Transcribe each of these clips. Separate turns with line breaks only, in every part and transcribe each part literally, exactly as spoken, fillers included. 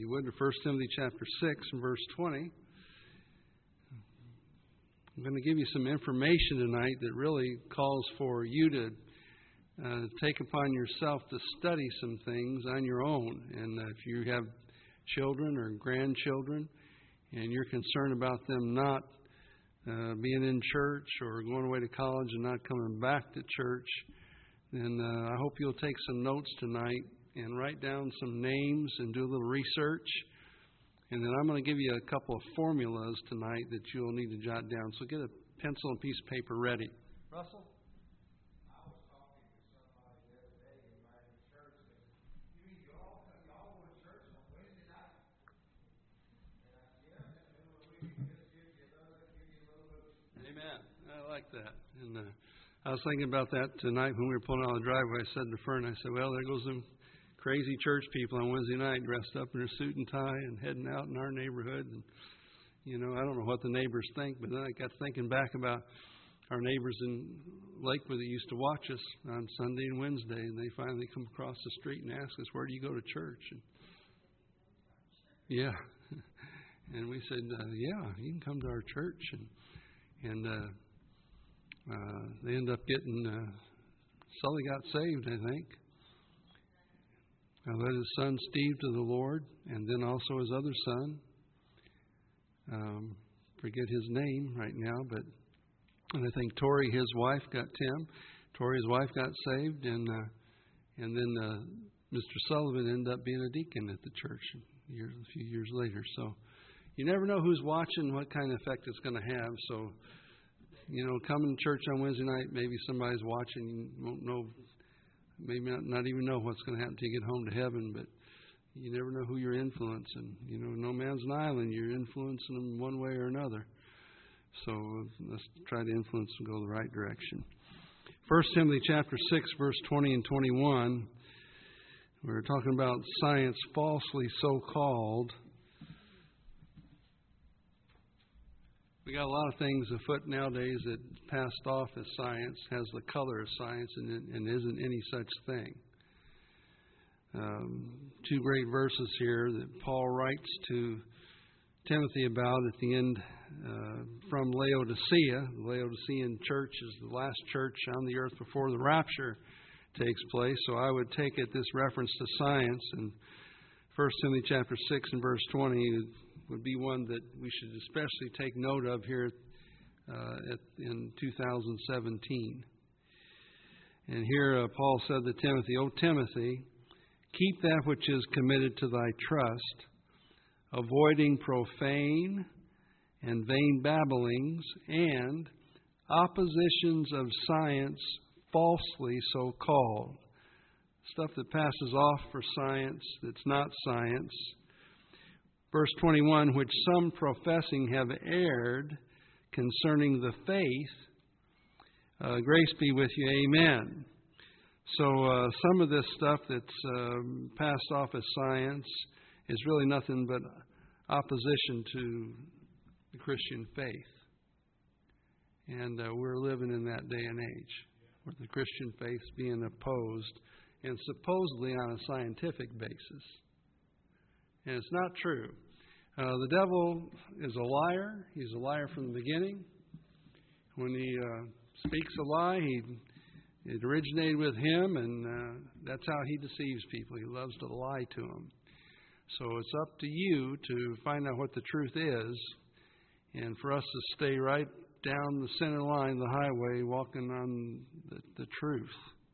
you would, to First Timothy chapter six and verse twenty. I'm going to give you some information tonight that really calls for you to uh, take upon yourself to study some things on your own. And uh, if you have children or grandchildren and you're concerned about them not uh, being in church or going away to college and not coming back to church, then uh, I hope you'll take some notes tonight and write down some names and do a little research. And then I'm going to give you a couple of formulas tonight that you'll need to jot down. So get a pencil and piece of paper ready. Russell?
I was talking to somebody the other day in my church. You mean you all, you all go to church on Wednesday night? And I said, yeah, we can just give you another, give you a little bit.
Amen. I like that. And uh, I was thinking about that tonight when we were pulling out the driveway. I said to Fern, I said, well, there goes them crazy church people on Wednesday night dressed up in their suit and tie and heading out in our neighborhood. And, you know, I don't know what the neighbors think, but then I got thinking back about our neighbors in Lakewood that used to watch us on Sunday and Wednesday, and they finally come across the street and ask us, where do you go to church? And, yeah. And we said, uh, yeah, you can come to our church. And, and uh, uh, they end up getting, uh, Sully got saved, I think. I led his son Steve to the Lord, and then also his other son. Um, forget his name right now, but and I think Tori, his wife, got Tim. Tori, his wife, got saved, and uh, and then uh, Mister Sullivan ended up being a deacon at the church years, a few years later. So you never know who's watching, what kind of effect it's going to have. So you know, coming to church on Wednesday night, maybe somebody's watching, you won't know. Maybe not, not even know what's going to happen till you get home to heaven, but you never know who you're influencing. You know, no man's an island. You're influencing them one way or another. So let's try to influence them go the right direction. First Timothy chapter six, verse twenty and twenty-one. We're talking about science falsely so called. We got a lot of things afoot nowadays that passed off as science, has the color of science, and, and isn't any such thing. Um, two great verses here that Paul writes to Timothy about at the end uh, from Laodicea. The Laodicean church is the last church on the earth before the rapture takes place. So I would take it this reference to science, and First Timothy chapter six and verse twenty would be one that we should especially take note of here uh, at, in two thousand seventeen. And here uh, Paul said to Timothy, O Timothy, keep that which is committed to thy trust, avoiding profane and vain babblings and oppositions of science falsely so called. Stuff that passes off for science that's not science. Verse twenty-one, which some professing have erred concerning the faith. Uh, grace be with you, amen. So uh, some of this stuff that's um, passed off as science is really nothing but opposition to the Christian faith. And uh, we're living in that day and age where the Christian faith is being opposed and supposedly on a scientific basis. And it's not true. Uh, the devil is a liar. He's a liar from the beginning. When he uh, speaks a lie, he it originated with him, and uh, that's how he deceives people. He loves to lie to them. So it's up to you to find out what the truth is, and for us to stay right down the center line, the highway, walking on the, the truth,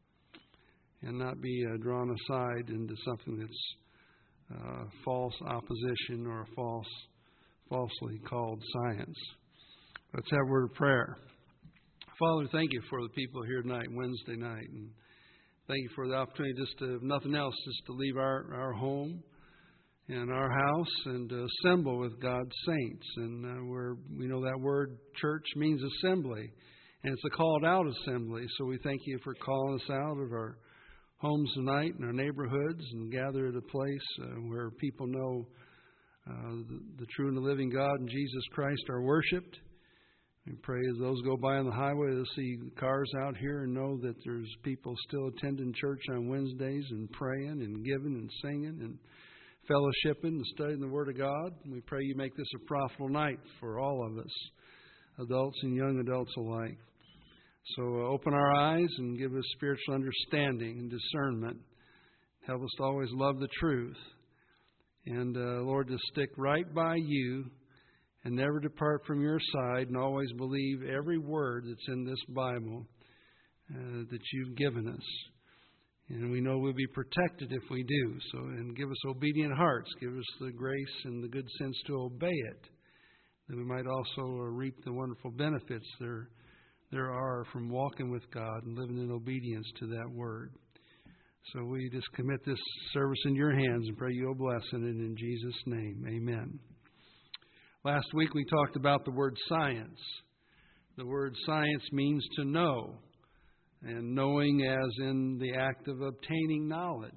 and not be uh, drawn aside into something that's Uh, false opposition or false, falsely called science. Let's have a word of prayer. Father, thank you for the people here tonight, Wednesday night, and thank you for the opportunity just to, if nothing else, just to leave our, our home and our house and to assemble with God's saints. And uh, we're, we know that word church means assembly, and it's a called out assembly. So we thank you for calling us out of our homes tonight in our neighborhoods and gather at a place uh, where people know uh, the, the true and the living God and Jesus Christ are worshipped. We pray as those go by on the highway, they'll see cars out here and know that there's people still attending church on Wednesdays and praying and giving and singing and fellowshipping and studying the Word of God. And we pray you make this a profitable night for all of us, adults and young adults alike. So uh, open our eyes and give us spiritual understanding and discernment. Help us to always love the truth. And, uh, Lord, to stick right by you and never depart from your side, and always believe every word that's in this Bible uh, that you've given us. And we know we'll be protected if we do. So, and give us obedient hearts. Give us the grace and the good sense to obey it, that we might also uh, reap the wonderful benefits there, there are from walking with God and living in obedience to that word. So we just commit this service in your hands and pray you'll bless it in Jesus' name. Amen. Last week we talked about the word science. The word science means to know, and knowing as in the act of obtaining knowledge.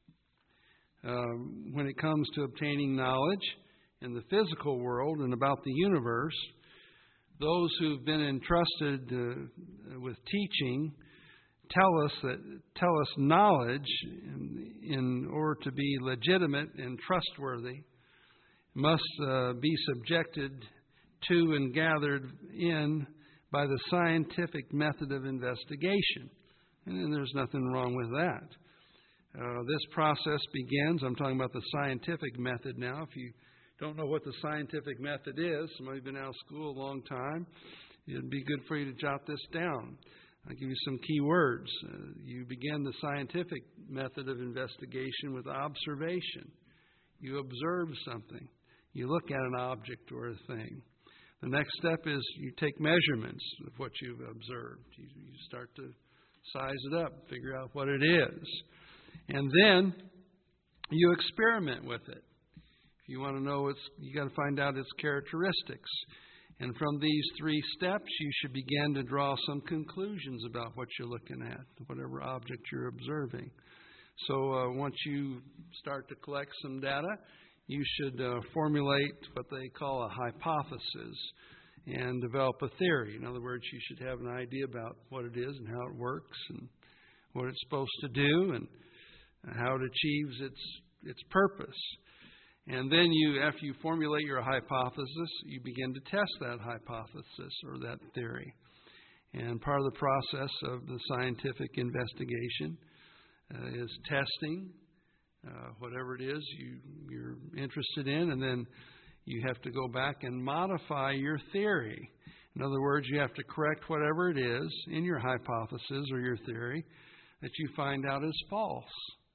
Um, when it comes to obtaining knowledge in the physical world and about the universe, those who've been entrusted uh, with teaching tell us that tell us knowledge in, in order to be legitimate and trustworthy must uh, be subjected to and gathered in by the scientific method of investigation. And there's nothing wrong with that. Uh, this process begins, I'm talking about the scientific method now. If you don't know what the scientific method is, some of you have been out of school a long time, it'd be good for you to jot this down. I'll give you some key words. Uh, you begin the scientific method of investigation with observation. You observe something. You look at an object or a thing. The next step is you take measurements of what you've observed. You, you start to size it up, figure out what it is. And then you experiment with it. If you want to know its, you got to find out its characteristics. And from these three steps, you should begin to draw some conclusions about what you're looking at, whatever object you're observing. So uh, once you start to collect some data, you should uh, formulate what they call a hypothesis and develop a theory. In other words, you should have an idea about what it is and how it works and what it's supposed to do and how it achieves its its purpose. And then you, after you formulate your hypothesis, you begin to test that hypothesis or that theory. And part of the process of the scientific investigation uh, is testing uh, whatever it is you, you're interested in, and then you have to go back and modify your theory. In other words, you have to correct whatever it is in your hypothesis or your theory that you find out is false.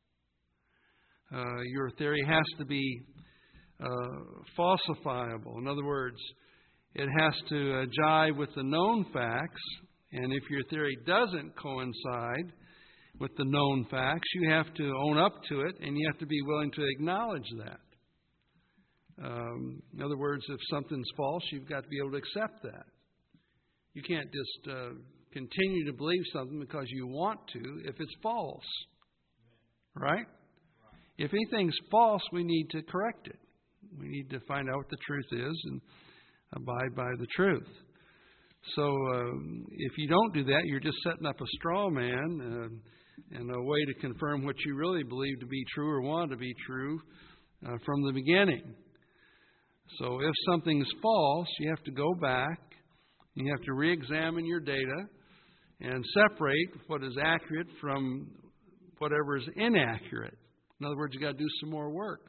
Uh, your theory has to be uh, falsifiable. In other words, it has to uh, jive with the known facts. And if your theory doesn't coincide with the known facts, you have to own up to it, and you have to be willing to acknowledge that. Um, in other words, if something's false, you've got to be able to accept that. You can't just uh, continue to believe something because you want to if it's false. Right? If anything's false, we need to correct it. We need to find out what the truth is and abide by the truth. So um, if you don't do that, you're just setting up a straw man uh, and a way to confirm what you really believe to be true or want to be true uh, from the beginning. So if something's false, you have to go back, and you have to re-examine your data and separate what is accurate from whatever is inaccurate. In other words, you've got to do some more work.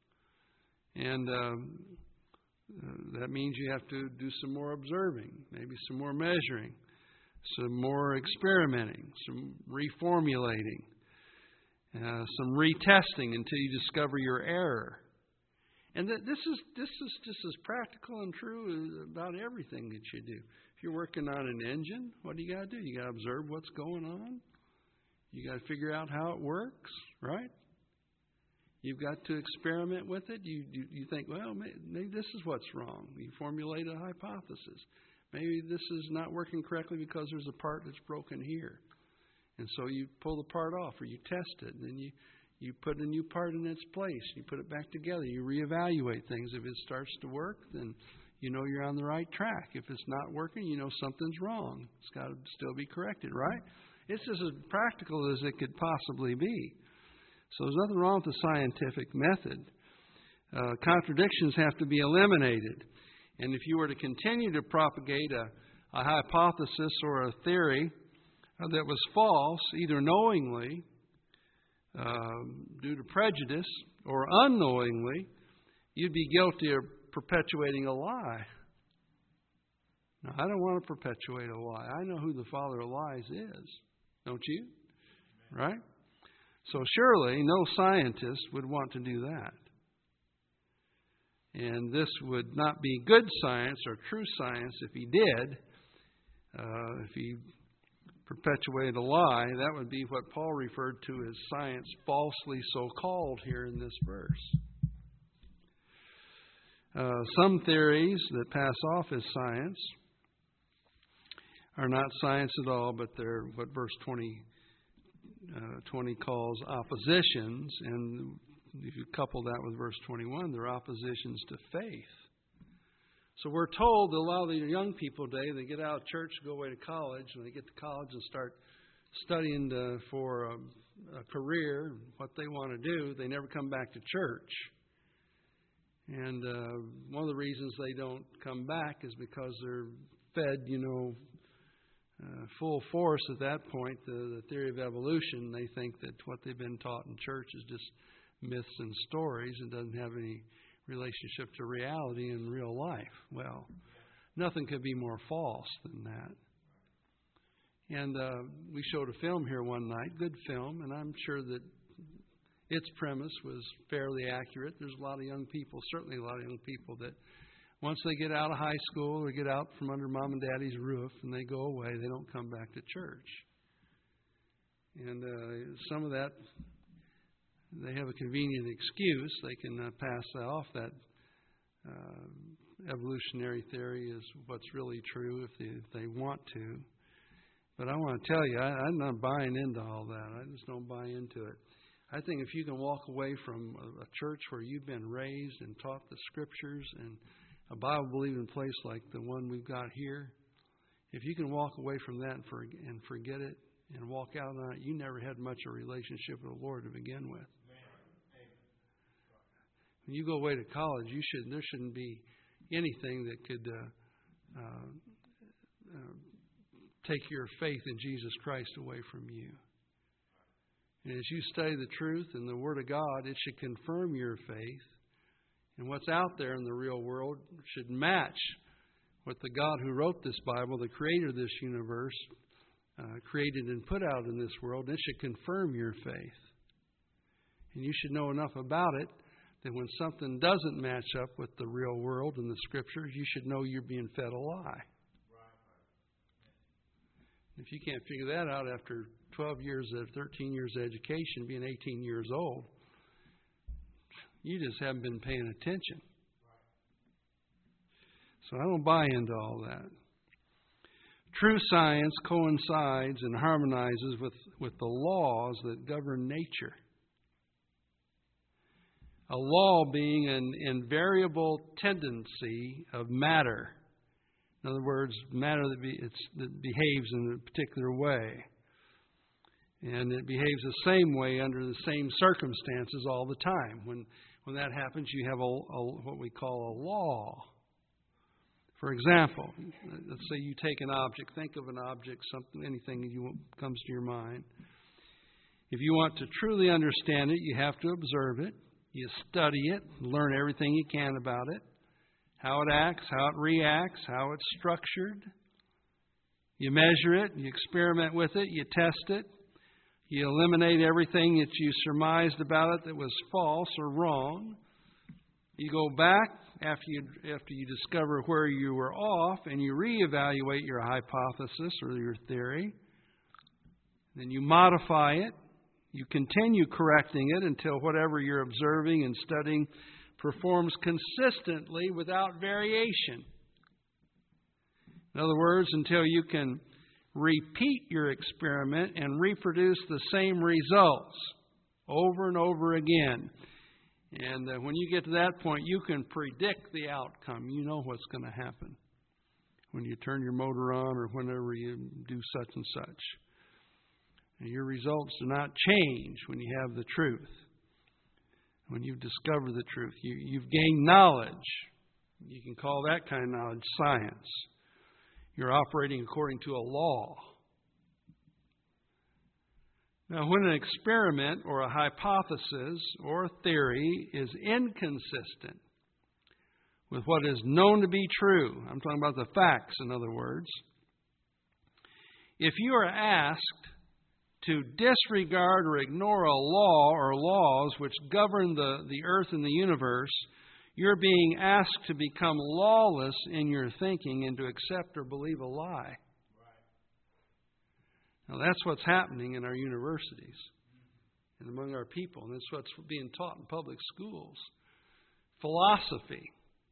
And um, uh, that means you have to do some more observing, maybe some more measuring, some more experimenting, some reformulating, uh, some retesting until you discover your error. And th- this is this is just as practical and true about everything that you do. If you're working on an engine, what do you got to do? You got to observe what's going on. You got to figure out how it works, right? You've got to experiment with it. You, you you think, well, maybe, maybe this is what's wrong. You formulate a hypothesis. Maybe this is not working correctly because there's a part that's broken here. And so you pull the part off or you test it. And then you, you put a new part in its place. You put it back together. You reevaluate things. If it starts to work, then you know you're on the right track. If it's not working, you know something's wrong. It's got to still be corrected, right? It's just as practical as it could possibly be. So there's nothing wrong with the scientific method. Uh, contradictions have to be eliminated. And if you were to continue to propagate a, a hypothesis or a theory uh, that was false, either knowingly, uh, due to prejudice, or unknowingly, you'd be guilty of perpetuating a lie. Now, I don't want to perpetuate a lie. I know who the father of lies is. Don't you? Right? So surely no scientist would want to do that. And this would not be good science or true science if he did. Uh, if he perpetuated a lie, that would be what Paul referred to as science falsely so called here in this verse. Uh, some theories that pass off as science are not science at all, but they're what verse twenty, uh, twenty calls oppositions. And if you couple that with verse twenty-one, they're oppositions to faith. So we're told that a lot of the young people today, they get out of church, go away to college, and they get to college and start studying to, for a, a career, what they want to do. They never come back to church. And uh, one of the reasons they don't come back is because they're fed, you know, uh, full force at that point, the, the theory of evolution. They think that what they've been taught in church is just myths and stories and doesn't have any relationship to reality in real life. Well, nothing could be more false than that. And uh, we showed a film here one night, good film, and I'm sure that its premise was fairly accurate. There's a lot of young people, certainly a lot of young people, that once they get out of high school or get out from under mom and daddy's roof and they go away, they don't come back to church. And uh, some of that, they have a convenient excuse. They can uh, pass that off, that uh, evolutionary theory is what's really true if they, if they want to. But I want to tell you, I, I'm not buying into all that. I just don't buy into it. I think if you can walk away from a, a church where you've been raised and taught the Scriptures and a Bible-believing place like the one we've got here, if you can walk away from that and, for, and forget it and walk out on it, you never had much of a relationship with the Lord to begin with. When you go away to college, you should there shouldn't be anything that could uh, uh, uh, take your faith in Jesus Christ away from you. And as you study the truth and the Word of God, it should confirm your faith. And what's out there in the real world should match what the God who wrote this Bible, the creator of this universe, uh, created and put out in this world. It should confirm your faith. And you should know enough about it that when something doesn't match up with the real world and the Scriptures, you should know you're being fed a lie. If you can't figure that out after twelve years of thirteen years of education, being eighteen years old, you just haven't been paying attention. So I don't buy into all that. True science coincides and harmonizes with, with the laws that govern nature. A law being an invariable tendency of matter. In other words, matter that, be, it's, that behaves in a particular way. And it behaves the same way under the same circumstances all the time. When when that happens, you have a, a, what we call a law. For example, let's say you take an object. Think of an object, something, anything that you, comes to your mind. If you want to truly understand it, you have to observe it. You study it, learn everything you can about it. How it acts, how it reacts, how it's structured. You measure it, you experiment with it, you test it. You eliminate everything that you surmised about it that was false or wrong. You go back after you, after you discover where you were off and you reevaluate your hypothesis or your theory. Then you modify it. You continue correcting it until whatever you're observing and studying performs consistently without variation. In other words, until you can repeat your experiment and reproduce the same results over and over again. And uh, when you get to that point, you can predict the outcome. You know what's going to happen when you turn your motor on or whenever you do such and such. And your results do not change when you have the truth. when you've discovered the truth. You, you've gained knowledge. You can call that kind of knowledge science. You're operating according to a law. Now, when an experiment or a hypothesis or a theory is inconsistent with what is known to be true, I'm talking about the facts, in other words, if you are asked to disregard or ignore a law or laws which govern the, the earth and the universe, you're being asked to become lawless in your thinking and to accept or believe a lie. Now, that's what's happening in our universities and among our people, and that's what's being taught in public schools. Philosophy,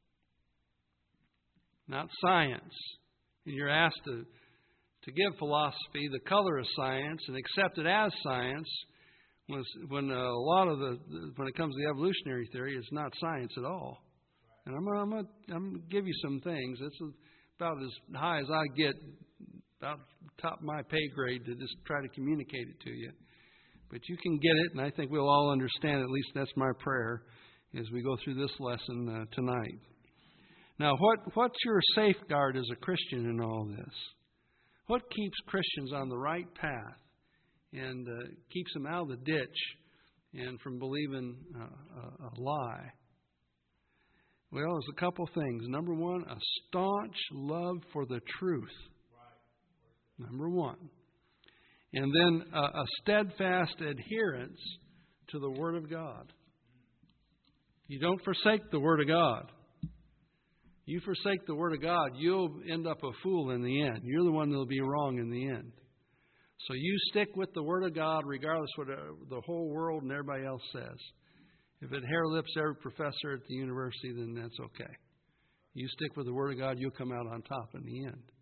not science. And you're asked to, to give philosophy the color of science and accept it as science when, when a lot of the, when it comes to the evolutionary theory, it's not science at all. And I'm, I'm, I'm going to give you some things. It's about as high as I get, about top of my pay grade to just try to communicate it to you. But you can get it, and I think we'll all understand, at least that's my prayer, as we go through this lesson uh, tonight. Now, what, what's your safeguard as a Christian in all this? What keeps Christians on the right path and uh, keeps them out of the ditch and from believing uh, a, a lie? Well, there's a couple things. Number one, a staunch love for the truth. Number one. And then a, a steadfast adherence to the Word of God. You don't forsake the Word of God. You forsake the Word of God, you'll end up a fool in the end. You're the one that will be wrong in the end. So you stick with the Word of God regardless of what the whole world and everybody else says. If it hair lips every professor at the university, then that's okay. You stick with the Word of God, you'll come out on top in the end.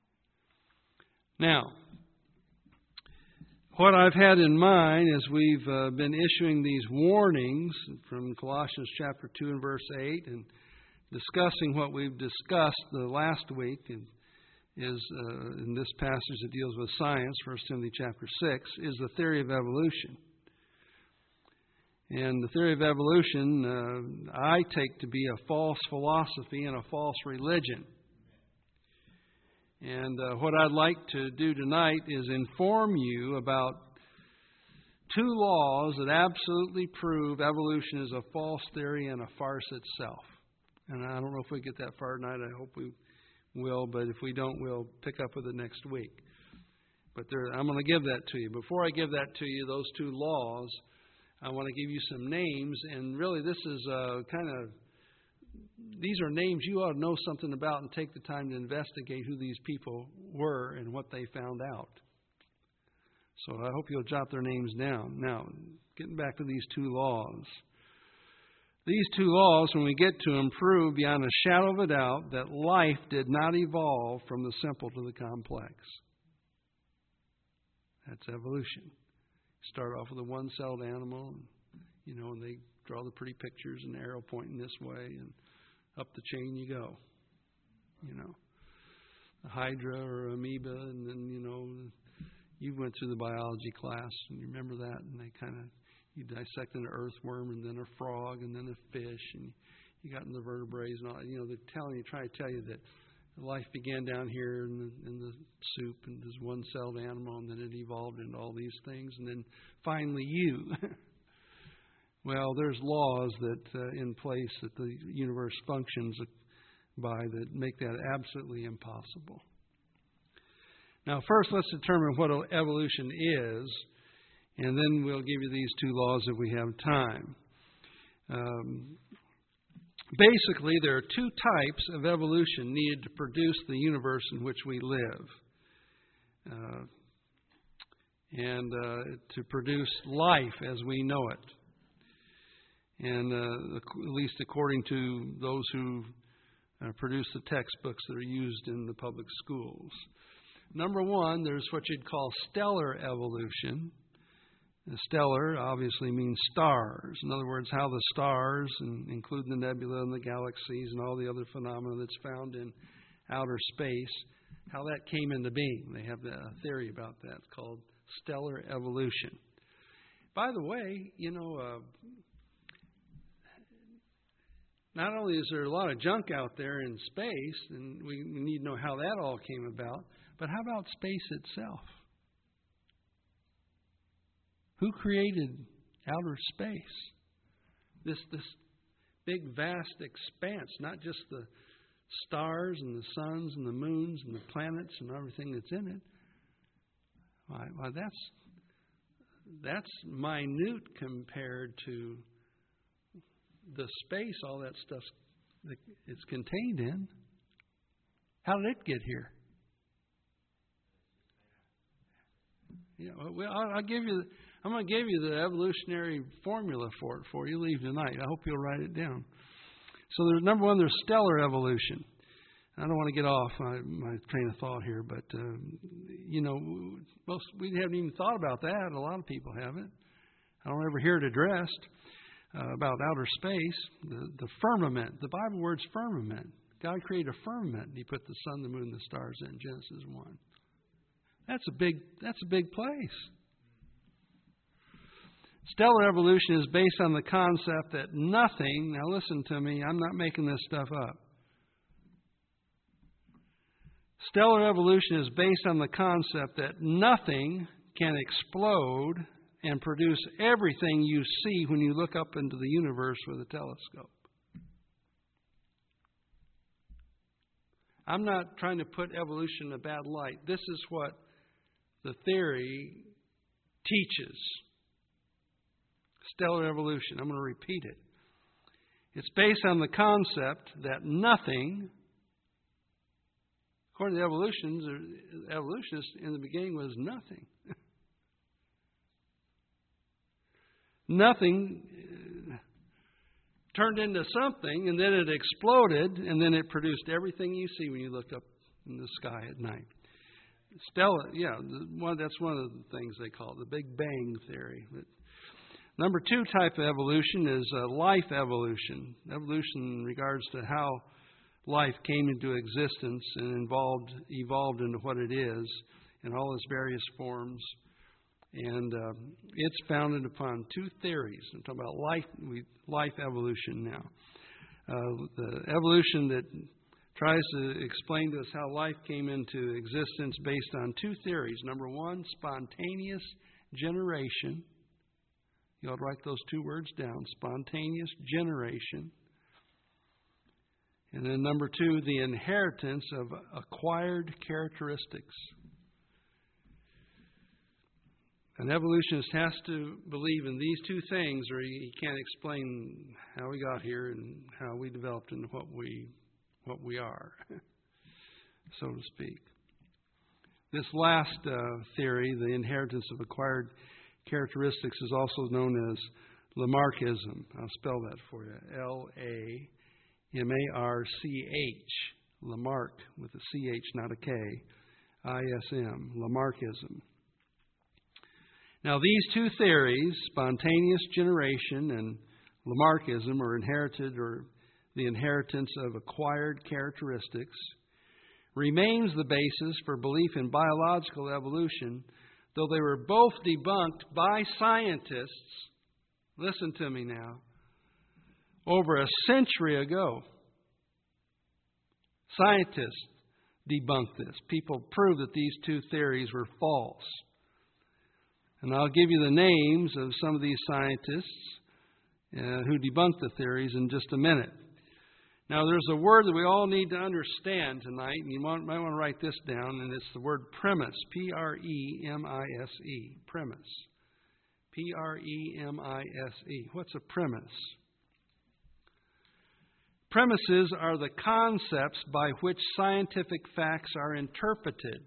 Now, what I've had in mind as we've uh, been issuing these warnings from Colossians chapter two and verse eight and discussing what we've discussed the last week and is uh, in this passage that deals with science, First Timothy chapter six, is the theory of evolution. And the theory of evolution uh, I take to be a false philosophy and a false religion. And uh, what I'd like to do tonight is inform you about two laws that absolutely prove evolution is a false theory and a farce itself. And I don't know if we get that far tonight. I hope we will, but if we don't, we'll pick up with it next week. But there, I'm going to give that to you. Before I give that to you, those two laws, I want to give you some names. And really, this is uh, kind of, these are names you ought to know something about and take the time to investigate who these people were and what they found out. So I hope you'll jot their names down. Now, getting back to these two laws. These two laws, when we get to them, prove beyond a shadow of a doubt that life did not evolve from the simple to the complex. That's evolution. Start off with a one-celled animal, and, you know, and they draw the pretty pictures and the arrow pointing this way, and up the chain you go. You know, a hydra or amoeba, and then, you know, you went through the biology class, and you remember that, and they kind of, you dissected an earthworm, and then a frog, and then a fish, and you got in the vertebrae and all that. You know, they're telling you, trying to tell you that life began down here in the, in the soup, and this one-celled animal, and then it evolved into all these things, and then finally you. Well, there's laws that uh, in place that the universe functions by that make that absolutely impossible. Now, first, let's determine what evolution is, and then we'll give you these two laws if we have time. Um, basically, there are two types of evolution needed to produce the universe in which we live. Uh, and uh, to produce life as we know it. And uh, at least according to those who uh, produce the textbooks that are used in the public schools. Number one, there's what you'd call stellar evolution. And stellar obviously means stars. In other words, how the stars, and including the nebula and the galaxies and all the other phenomena that's found in outer space, how that came into being. They have a theory about that. It's called stellar evolution. By the way, you know, uh, not only is there a lot of junk out there in space, and we, we need to know how that all came about, but how about space itself? Who created outer space? This this big, vast expanse, not just the stars and the suns and the moons and the planets and everything that's in it. Why, why that's that's minute compared to the space, all that stuff that it's contained in. How did it get here? You know, well, I'll, I'll give you. I'm going to give you the evolutionary formula for it before you leave tonight. I hope you'll write it down. So there's number one. There's stellar evolution. I don't want to get off my, my train of thought here, but uh, you know, most we haven't even thought about that. A lot of people haven't. I don't ever hear it addressed. Uh, about outer space, the, the firmament. The Bible word's firmament. God created a firmament, and He put the sun, the moon, and the stars in Genesis one. That's a big. That's a big place. Stellar evolution is based on the concept that nothing. Now listen to me. I'm not making this stuff up. Stellar evolution is based on the concept that nothing can explode and produce everything you see when you look up into the universe with a telescope. I'm not trying to put evolution in a bad light. This is what the theory teaches. Stellar evolution. I'm going to repeat it. It's based on the concept that nothing, according to the evolutionists, evolutionists in the beginning was nothing. Nothing turned into something, and then it exploded, and then it produced everything you see when you look up in the sky at night. Stellar, yeah, one, that's one of the things they call it, the Big Bang Theory. But number two type of evolution is uh, life evolution. Evolution in regards to how life came into existence and involved, evolved into what it is in all its various forms. And uh, it's founded upon two theories. I'm talking about life, we, life evolution now. Uh, the evolution that tries to explain to us how life came into existence based on two theories. Number one, spontaneous generation. You ought to write those two words down, spontaneous generation. And then number two, the inheritance of acquired characteristics. An evolutionist has to believe in these two things, or he can't explain how we got here and how we developed into what we what we are, so to speak. This last uh, theory, the inheritance of acquired characteristics, is also known as Lamarckism. I'll spell that for you. L A M A R C H. Lamarck with a C H, not a K. I S M. Lamarckism. Now, these two theories, spontaneous generation and Lamarckism, are inherited, or the inheritance of acquired characteristics, remains the basis for belief in biological evolution, though they were both debunked by scientists, listen to me now, over a century ago. Scientists debunked this. People proved that these two theories were false. And I'll give you the names of some of these scientists uh, who debunked the theories in just a minute. Now, there's a word that we all need to understand tonight, and you might, might want to write this down, and it's the word premise, P R E M I S E, premise. P R E M I S E. What's a premise? Premises are the concepts by which scientific facts are interpreted.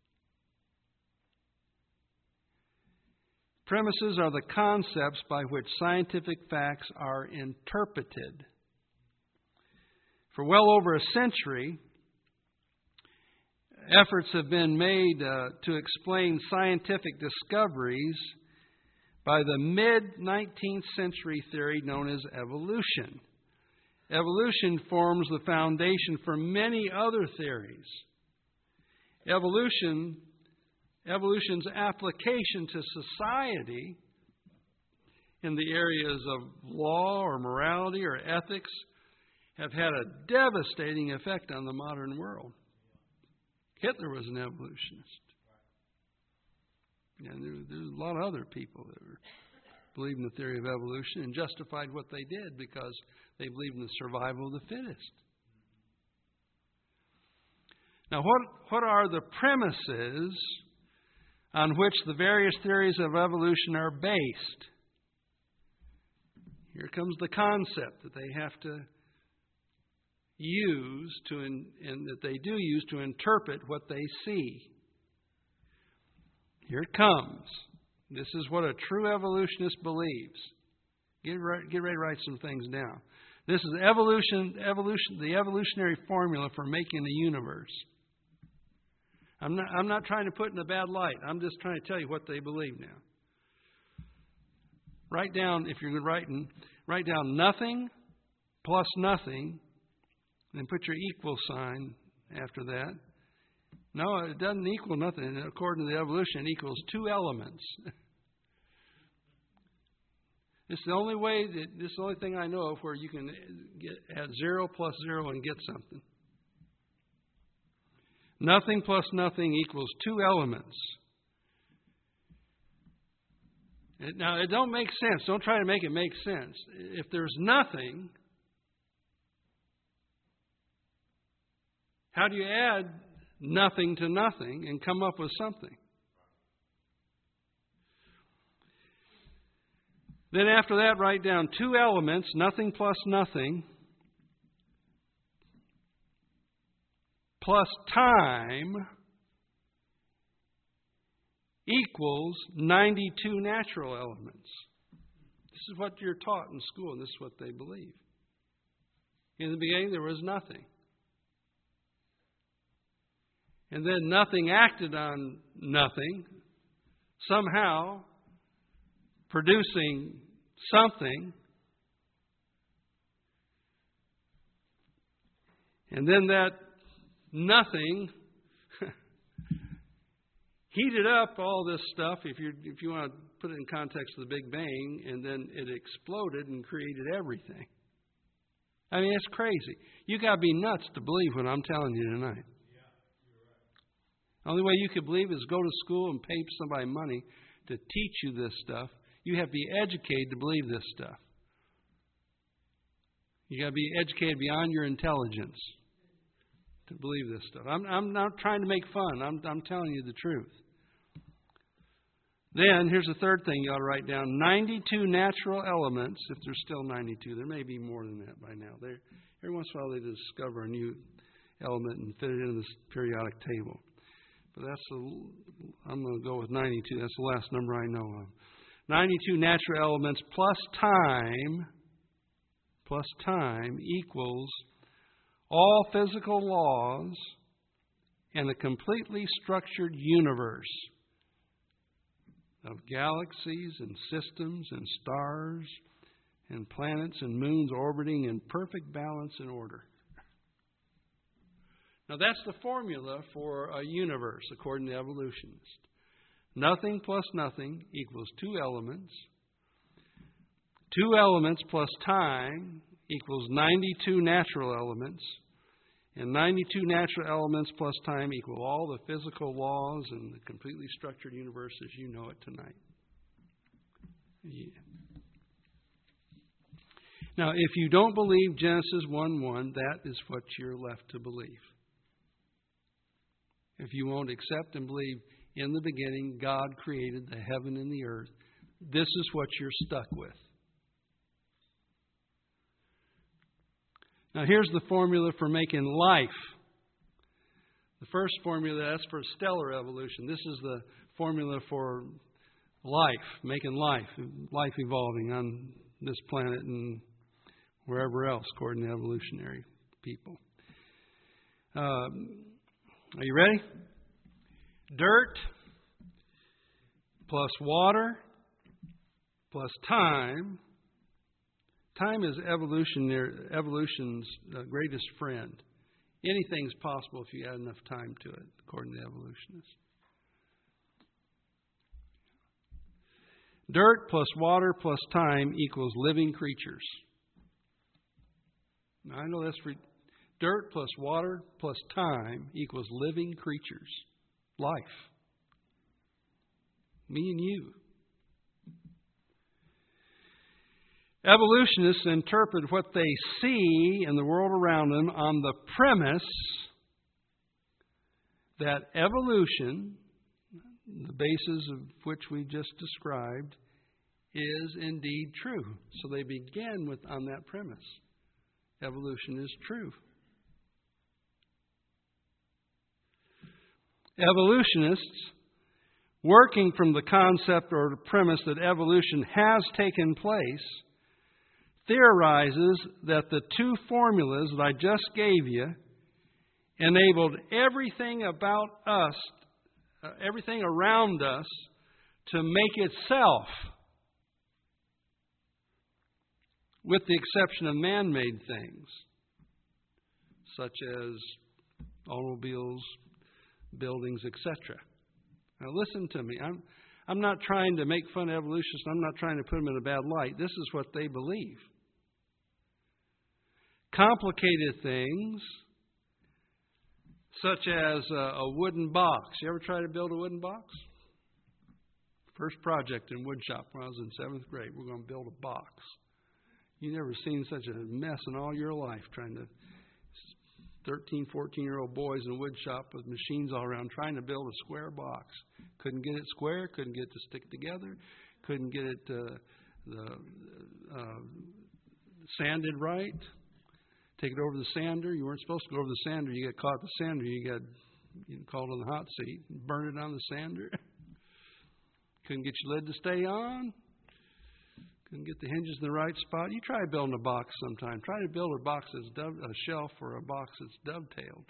Premises are the concepts by which scientific facts are interpreted. For well over a century, efforts have been made uh, to explain scientific discoveries by the mid-nineteenth century theory known as evolution. Evolution forms the foundation for many other theories. Evolution Evolution's application to society in the areas of law or morality or ethics have had a devastating effect on the modern world. Hitler was an evolutionist. And there, there's a lot of other people that were believed in the theory of evolution and justified what they did because they believed in the survival of the fittest. Now, what, what are the premises on which the various theories of evolution are based? Here comes the concept that they have to use to, in, and that they do use to interpret what they see. Here it comes. This is what a true evolutionist believes. Get, right, get ready to write some things down. This is evolution, evolution, the evolutionary formula for making the universe. I'm not, I'm not trying to put in a bad light. I'm just trying to tell you what they believe now. Write down, if you're writing, write down nothing plus nothing, and put your equal sign after that. No, it doesn't equal nothing. According to the evolution, it equals two elements. It's the only way that this is the only thing I know of where you can get add zero plus zero and get something. Nothing plus nothing equals two elements. It, now, it don't make sense. Don't try to make it make sense. If there's nothing, how do you add nothing to nothing and come up with something? Then after that, write down two elements, nothing plus nothing, plus time equals ninety-two natural elements. This is what you're taught in school, and this is what they believe. In the beginning, there was nothing. And then nothing acted on nothing, somehow producing something. And then that nothing heated up all this stuff, if you if you want to put it in context of the Big Bang, and then it exploded and created everything. I mean, it's crazy. You got to be nuts to believe what I'm telling you tonight. The only way you could believe is go to school and pay somebody money to teach you this stuff. You have to be educated to believe this stuff. You got to be educated beyond your intelligence to believe this stuff. I'm, I'm not trying to make fun. I'm, I'm telling you the truth. Then, here's the third thing you ought to write down. ninety-two natural elements, if there's still ninety-two. There may be more than that by now. They're, every once in a while they discover a new element and fit it into this periodic table. But that's the, I'm going to go with ninety-two. That's the last number I know of. ninety-two natural elements plus time, plus time equals all physical laws and a completely structured universe of galaxies and systems and stars and planets and moons orbiting in perfect balance and order. Now, that's the formula for a universe, according to evolutionists. Nothing plus nothing equals two elements. Two elements plus time equals ninety-two natural elements. And ninety-two natural elements plus time equal all the physical laws and the completely structured universe as you know it tonight. Yeah. Now, if you don't believe Genesis one one, that is what you're left to believe. If you won't accept and believe in the beginning God created the heaven and the earth, this is what you're stuck with. Now here's the formula for making life. The first formula, that's for stellar evolution. This is the formula for life, making life, life evolving on this planet and wherever else, according to evolutionary people. Um, Are you ready? Dirt plus water plus time. Time is evolution's uh, greatest friend. Anything's possible if you add enough time to it, according to evolutionists. Dirt plus water plus time equals living creatures. I know that's for dirt plus water plus time equals living creatures. Life. Me and you. Evolutionists interpret what they see in the world around them on the premise that evolution, the basis of which we just described, is indeed true. So they begin with on that premise. Evolution is true. Evolutionists, working from the concept or the premise that evolution has taken place, theorizes that the two formulas that I just gave you enabled everything about us, uh, everything around us, to make itself, with the exception of man-made things, such as automobiles, buildings, et cetera. Now listen to me. I'm, I'm not trying to make fun of evolutionists. I'm not trying to put them in a bad light. This is what they believe. Complicated things, such as a, a wooden box. You ever try to build a wooden box? First project in woodshop when I was in seventh grade. We're going to build a box. You've never seen such a mess in all your life trying to, thirteen, fourteen-year-old boys in a woodshop with machines all around trying to build a square box. Couldn't get it square, couldn't get it to stick together, couldn't get it uh, the, uh, sanded right. Take it over the sander. You weren't supposed to go over the sander. You get caught at the sander. You got you called on the hot seat. Burn it on the sander. Couldn't get your lid to stay on. Couldn't get the hinges in the right spot. You try building a box sometime. Try to build a box that's dove, a shelf or a box that's dovetailed.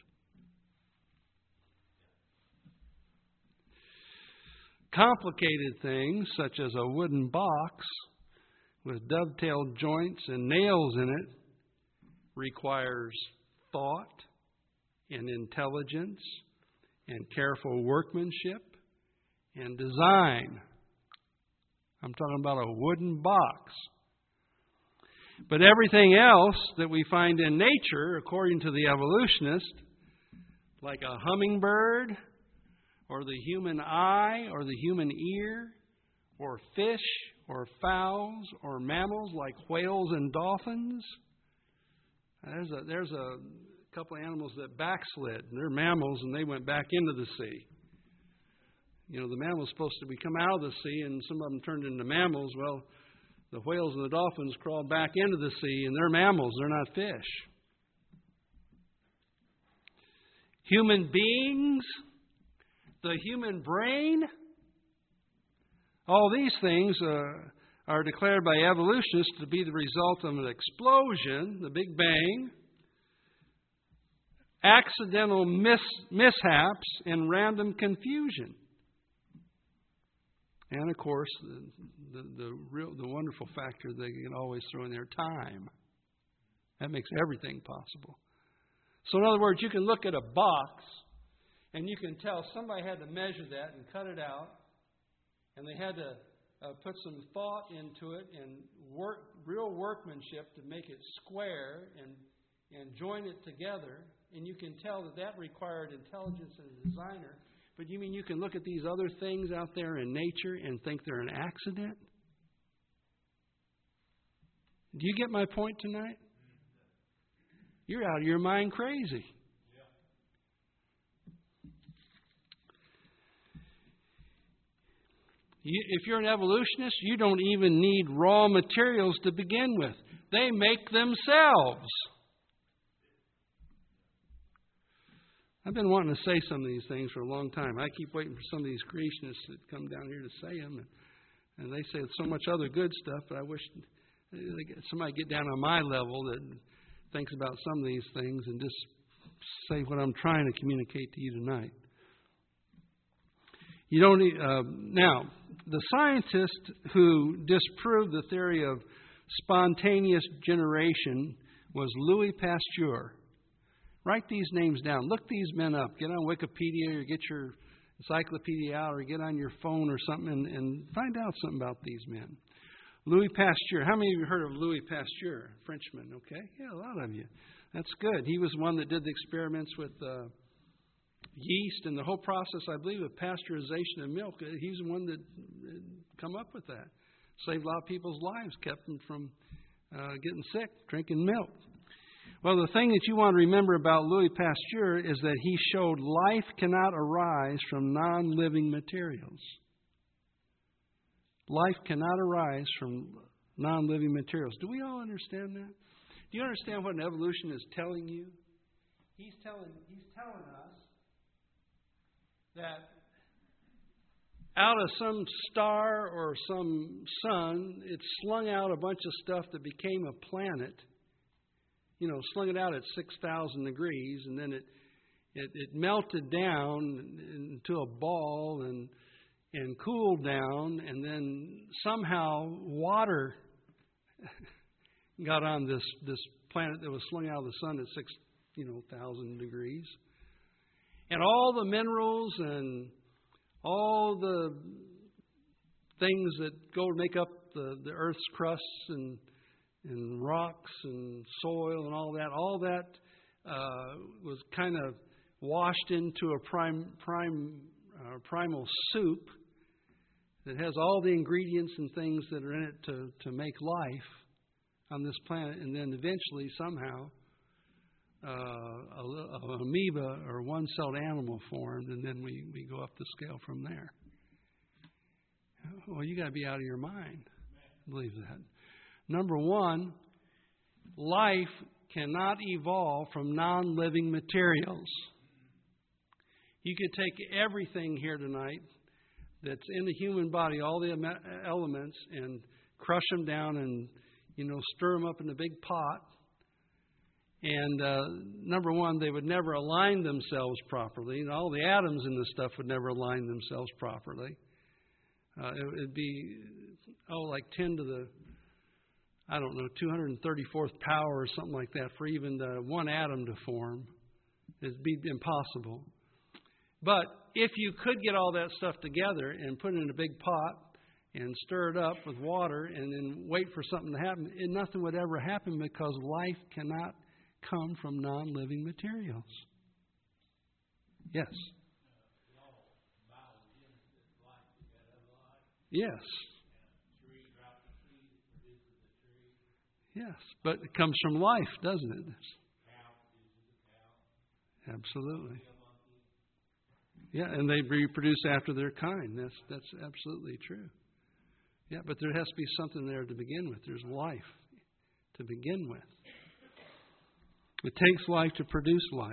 Complicated things, such as a wooden box with dovetailed joints and nails in it, requires thought and intelligence and careful workmanship and design. I'm talking about a wooden box. But everything else that we find in nature, according to the evolutionist, like a hummingbird or the human eye or the human ear or fish or fowls or mammals like whales and dolphins, There's a, there's a couple of animals that backslid. And they're mammals, and they went back into the sea. You know, the mammal's supposed to be come out of the sea, and some of them turned into mammals. Well, the whales and the dolphins crawled back into the sea, and they're mammals. They're not fish. Human beings, the human brain, all these things uh, are declared by evolutionists to be the result of an explosion, the Big Bang, accidental mis- mishaps, and random confusion. And, of course, the, the, the, real, the wonderful factor they can always throw in there, time. That makes everything possible. So, in other words, you can look at a box, and you can tell somebody had to measure that and cut it out, and they had to Uh, put some thought into it and work, real workmanship to make it square and and join it together. And you can tell that that required intelligence as a designer. But you mean you can look at these other things out there in nature and think they're an accident? Do you get my point tonight? You're out of your mind crazy. You, if you're an evolutionist, you don't even need raw materials to begin with. They make themselves. I've been wanting to say some of these things for a long time. I keep waiting for some of these creationists that come down here to say them. And, and they say so much other good stuff, but I wish somebody get down on my level that thinks about some of these things and just say what I'm trying to communicate to you tonight. You don't need, uh, now, the scientist who disproved the theory of spontaneous generation was Louis Pasteur. Write these names down. Look these men up. Get on Wikipedia or get your encyclopedia out or get on your phone or something and, and find out something about these men. Louis Pasteur. How many of you heard of Louis Pasteur? Frenchman, okay? Yeah, a lot of you. That's good. He was one that did the experiments with uh, yeast and the whole process, I believe, of pasteurization of milk. He's the one that come up with that. Saved a lot of people's lives, kept them from uh, getting sick, drinking milk. Well, the thing that you want to remember about Louis Pasteur is that he showed life cannot arise from non-living materials. Life cannot arise from non-living materials. Do we all understand that? Do you understand what an evolution is telling you? He's telling, he's telling us that out of some star or some sun, it slung out a bunch of stuff that became a planet. You know, slung it out at six thousand degrees, and then it, it it melted down into a ball and and cooled down, and then somehow water got on this this planet that was slung out of the sun at six you know thousand degrees, and all the minerals and all the things that go to make up the, the Earth's crusts and and rocks and soil and all that, all that uh, was kind of washed into a prime, prime, uh, primal soup that has all the ingredients and things that are in it to, to make life on this planet. And then eventually, somehow, uh, a, a amoeba or one-celled animal formed, and then we, we go up the scale from there. Well, you got to be out of your mind. Believe that. Number one, life cannot evolve from non-living materials. You could take everything here tonight that's in the human body, all the elements, and crush them down and, you know, stir them up in a big pot. And uh, number one, they would never align themselves properly. And all the atoms in this stuff would never align themselves properly. Uh, it would be, oh, like ten to the I don't know, two hundred thirty-fourth power or something like that for even the one atom to form. It'd be impossible. But if you could get all that stuff together and put it in a big pot and stir it up with water and then wait for something to happen, it, nothing would ever happen because life cannot come from non-living materials. Yes. Yes. Yes, but it comes from life, doesn't it? Absolutely. Yeah, and they reproduce after their kind. That's that's absolutely true. Yeah, but there has to be something there to begin with. There's life to begin with. It takes life to produce life.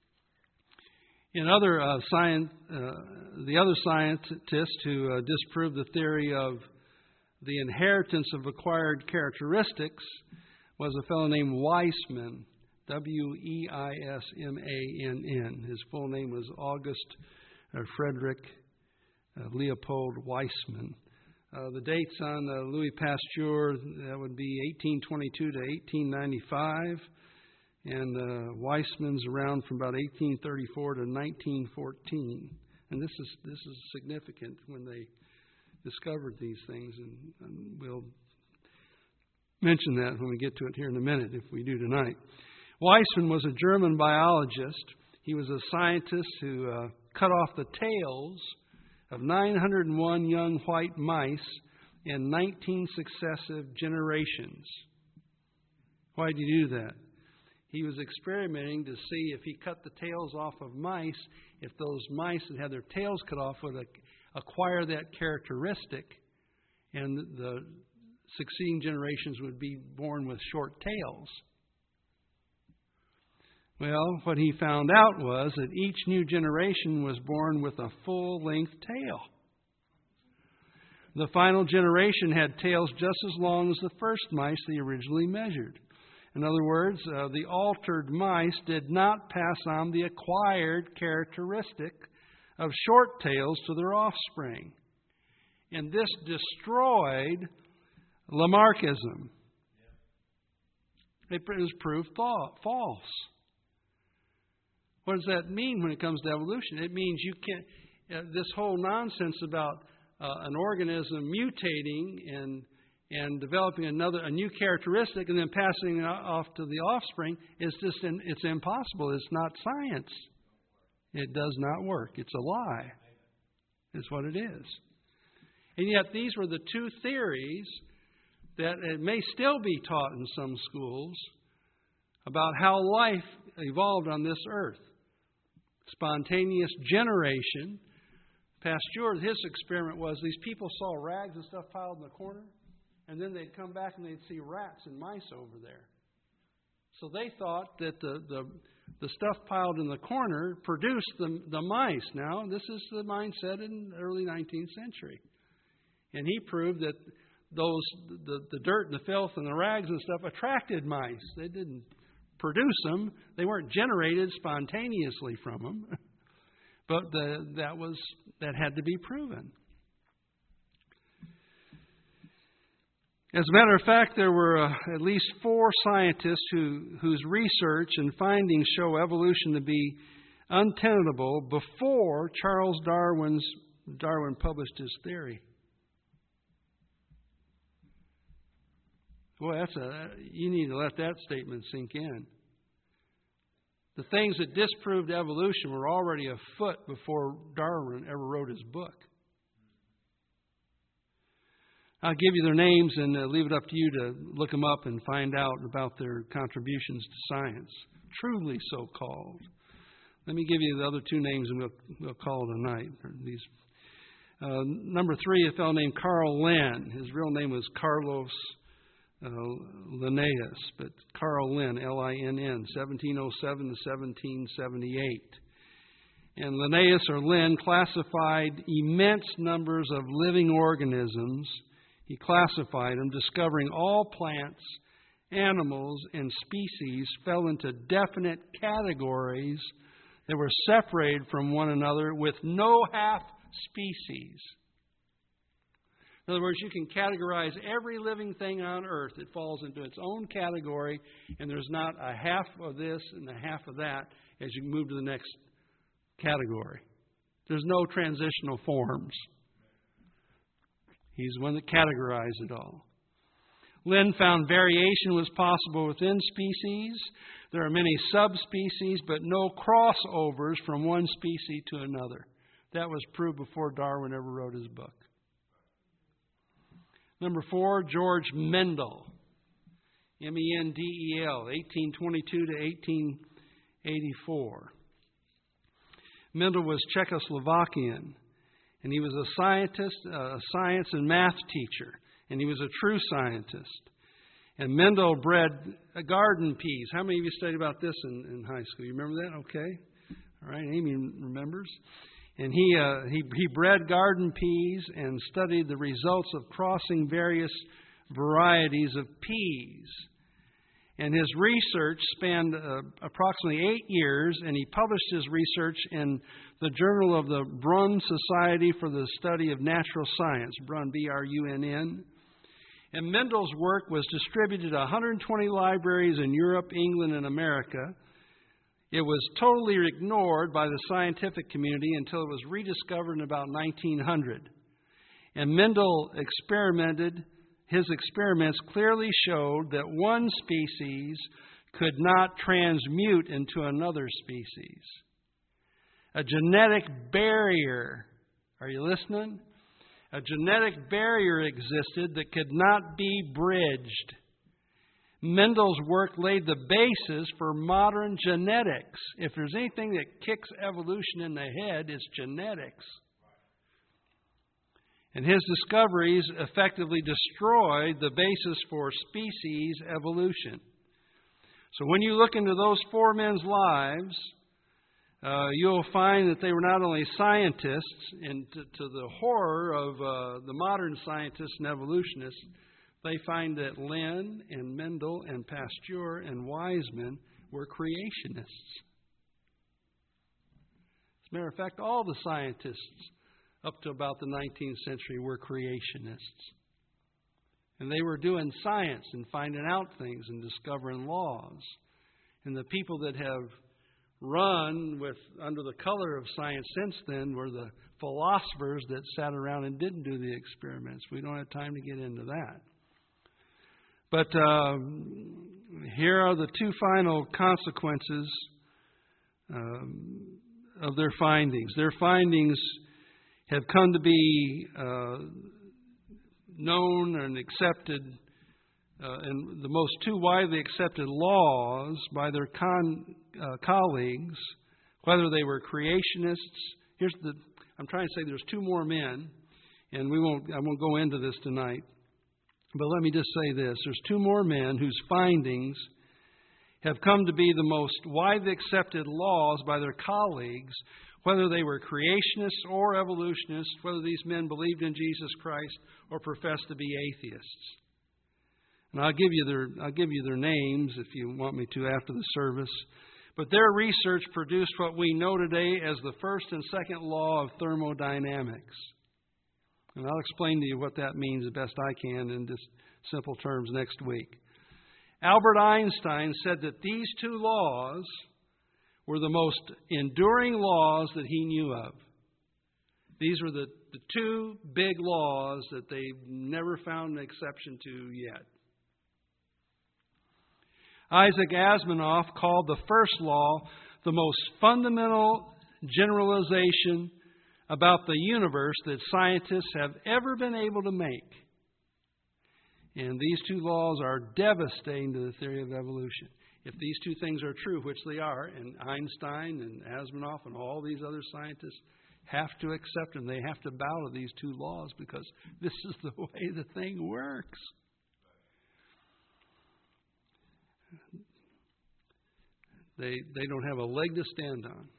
In other uh, science, uh, the other scientists who uh, disproved the theory of the inheritance of acquired characteristics was a fellow named Weismann, W E I S M A N N. His full name was August uh, Frederick uh, Leopold Weismann. Uh, the dates on uh, Louis Pasteur, that would be eighteen twenty-two to eighteen ninety-five. And uh, Weismann's around from about eighteen thirty-four to nineteen fourteen. And this is this is significant when they discovered these things, and, and we'll mention that when we get to it here in a minute, if we do tonight. Weismann was a German biologist. He was a scientist who uh, cut off the tails of nine hundred one young white mice in nineteen successive generations. Why did he do that? He was experimenting to see if he cut the tails off of mice, if those mice that had their tails cut off would acquire that characteristic, and the succeeding generations would be born with short tails. Well, what he found out was that each new generation was born with a full-length tail. The final generation had tails just as long as the first mice they originally measured. In other words, uh, the altered mice did not pass on the acquired characteristic of short tails to their offspring. And this destroyed Lamarckism. It was proved false. What does that mean when it comes to evolution? It means you can't, uh, this whole nonsense about uh, an organism mutating and and developing another a new characteristic and then passing it off to the offspring is just in, it's impossible. It's not science. It does not work. It's a lie. It's what it is. And yet these were the two theories that it may still be taught in some schools about how life evolved on this earth. Spontaneous generation. Pasteur, his experiment was these people saw rags and stuff piled in the corner, and then they'd come back and they'd see rats and mice over there. So they thought that the, the, the stuff piled in the corner produced the, the mice. Now, this is the mindset in the early nineteenth century. And he proved that those the, the dirt and the filth and the rags and stuff attracted mice. They didn't produce them. They weren't generated spontaneously from them. But the, that was that had to be proven. As a matter of fact, there were uh, at least four scientists who, whose research and findings show evolution to be untenable before Charles Darwin's Darwin published his theory. Boy, that's a you need to let that statement sink in. The things that disproved evolution were already afoot before Darwin ever wrote his book. I'll give you their names and uh, leave it up to you to look them up and find out about their contributions to science. Truly so called. Let me give you the other two names and we'll, we'll call it a night. These, uh, number three, a fellow named Carl Lin. His real name was Carlos Uh, Linnaeus, but Carl Lin, L I N N, seventeen oh seven to seventeen seventy-eight. And Linnaeus or Lin classified immense numbers of living organisms. He classified them, discovering all plants, animals, and species fell into definite categories that were separated from one another with no half species. In other words, you can categorize every living thing on earth. It falls into its own category, and there's not a half of this and a half of that as you move to the next category. There's no transitional forms. He's the one that categorized it all. Lin found variation was possible within species. There are many subspecies, but no crossovers from one species to another. That was proved before Darwin ever wrote his book. Number four, George Mendel, M E N D E L, eighteen twenty-two to eighteen eighty-four. Mendel was Czechoslovakian, and he was a scientist, a science and math teacher, and he was a true scientist. And Mendel bred garden peas. How many of you studied about this in, in high school? You remember that? Okay. All right, Amy remembers. And he, uh, he he bred garden peas and studied the results of crossing various varieties of peas. And his research spanned uh, approximately eight years, and he published his research in the Journal of the Brunn Society for the Study of Natural Science, Brunn, B R U N N. And Mendel's work was distributed to one hundred twenty libraries in Europe, England, and America. It was totally ignored by the scientific community until it was rediscovered in about nineteen hundred. And Mendel experimented, his experiments clearly showed that one species could not transmute into another species. A genetic barrier, are you listening? A genetic barrier existed that could not be bridged. Mendel's work laid the basis for modern genetics. If there's anything that kicks evolution in the head, it's genetics. And his discoveries effectively destroyed the basis for species evolution. So when you look into those four men's lives, uh, you'll find that they were not only scientists, and to, to the horror of uh, the modern scientists and evolutionists, they find that Lin and Mendel and Pasteur and Weizmann were creationists. As a matter of fact, all the scientists up to about the nineteenth century were creationists. And they were doing science and finding out things and discovering laws. And the people that have run with under the color of science since then were the philosophers that sat around and didn't do the experiments. We don't have time to get into that. But uh, here are the two final consequences um, of their findings. Their findings have come to be uh, known and accepted, uh, and the most two widely accepted laws by their con, uh, colleagues, whether they were creationists. Here's the. I'm trying to say there's two more men, and we won't. I won't go into this tonight. But let me just say this: there's two more men whose findings have come to be the most widely accepted laws by their colleagues, whether they were creationists or evolutionists, whether these men believed in Jesus Christ or professed to be atheists. And I'll give you their I'll give you their names if you want me to after the service. But their research produced what we know today as the first and second law of thermodynamics. And I'll explain to you what that means the best I can in just simple terms next week. Albert Einstein said that these two laws were the most enduring laws that he knew of. These were the, the two big laws that they've never found an exception to yet. Isaac Asimov called the first law the most fundamental generalization about the universe that scientists have ever been able to make. And these two laws are devastating to the theory of evolution. If these two things are true, which they are, and Einstein and Asimov and all these other scientists have to accept them, they have to bow to these two laws because this is the way the thing works. They they don't have a leg to stand on.